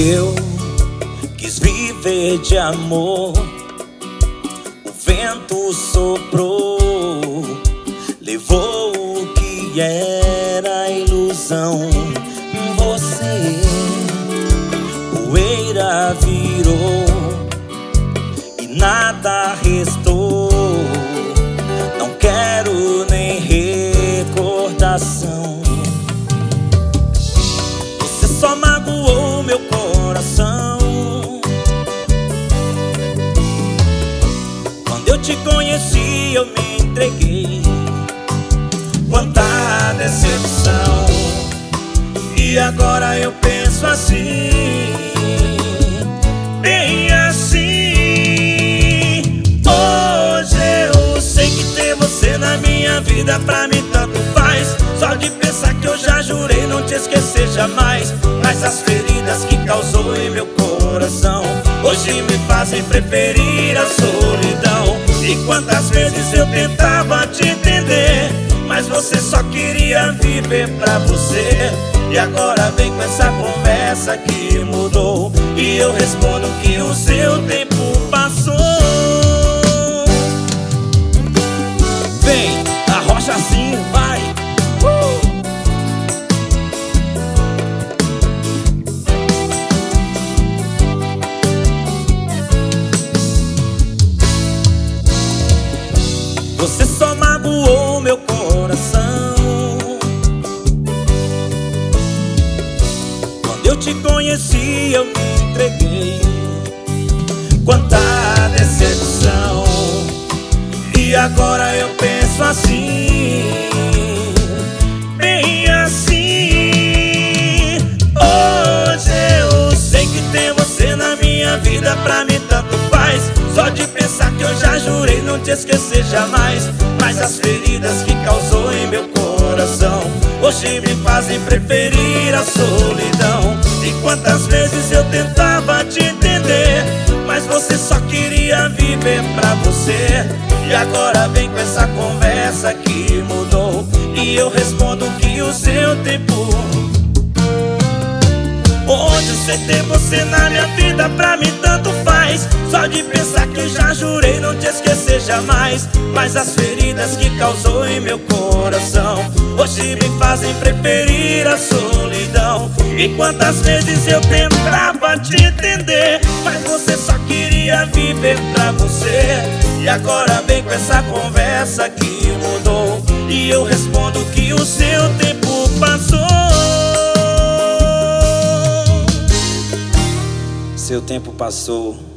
Eu quis viver de amor, o vento soprou, levou o que era ilusão. Você, poeira virou e nada restou. Não quero nem recordação. Você só magoou meu coração. Quando eu te conheci, eu me entreguei. Quanta decepção. E agora eu penso assim, bem assim. Hoje eu sei que ter você na minha vida pra mim tanto faz. Só de pensar que eu já jurei não te esquecer jamais. Mas as feridas que causou em meu coração hoje me fazem preferir a solidão. E quantas vezes eu tentava te entender, mas você só queria viver pra você. E agora vem com essa conversa que mudou, e eu respondo que o seu tempo passou. Vem, arrocha assim, vai. Você só magoou meu coração. Quando eu te conheci, eu me entreguei. Quanta decepção. E agora eu penso assim, bem assim. Hoje eu sei que ter você na minha vida pra mim tanto faz. Só de pensar que eu já jurei não te esquecer jamais. Mas as feridas que causou em meu coração hoje me fazem preferir a solidão. E quantas vezes eu tentava te entender, mas você só queria viver pra você. E agora vem com essa conversa que mudou, e eu respondo que o seu tempo. Hoje eu sei ter você na minha vida pra mim tanto faz. Só de pensar que eu já jurei não te esquecer jamais. Mas as feridas que causou em meu coração hoje me fazem preferir a solidão. E quantas vezes eu tentava te entender, mas você só queria viver pra você. E agora vem com essa conversa que mudou, e eu respondo que o seu tempo passou. Seu tempo passou.